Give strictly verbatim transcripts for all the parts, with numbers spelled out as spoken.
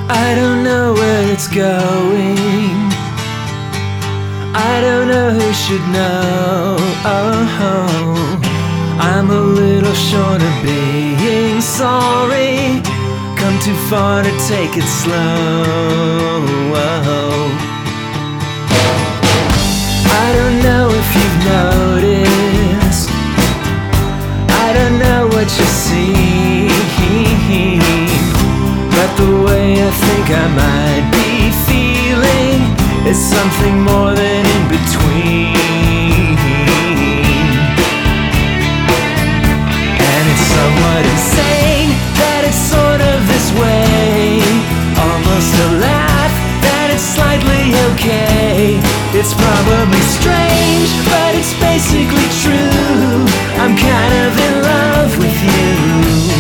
I don't know where it's going. I don't know who should know. Oh, I'm a little short of being sorry. Come too far to take it slow. I don't know if you've noticed. I don't know what you see, but the way I think I might be feeling is something more than in between. And it's somewhat insane that it's sort of this way. Almost a laugh that it's slightly okay. It's probably strange, but it's basically true. I'm kind of in love with you.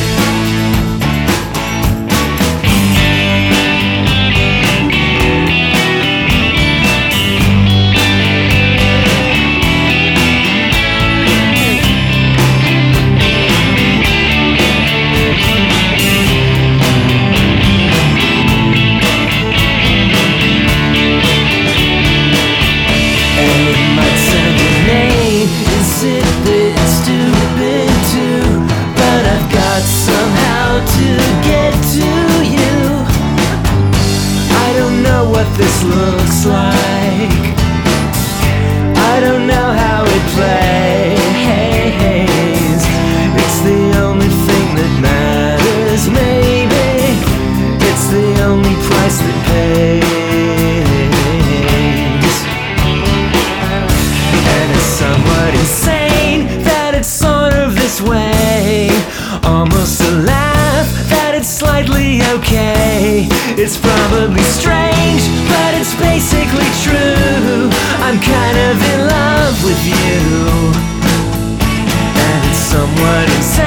What this looks like, I don't know how it plays. It's the only thing that matters, maybe. It's the only price that pays. And it's somewhat insane that it's sort of this way. Almost a laugh that it's slightly okay. It's probably strange, but it's basically true. I'm kind of in love with you. And it's somewhat insane